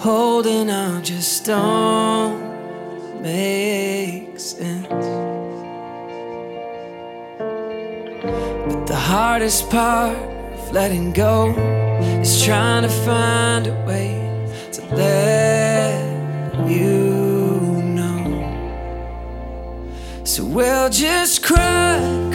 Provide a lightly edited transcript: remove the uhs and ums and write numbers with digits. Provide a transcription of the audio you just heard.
holding on just don't make sense. But the hardest part of letting go is trying to find a way to let you know. So we'll just cry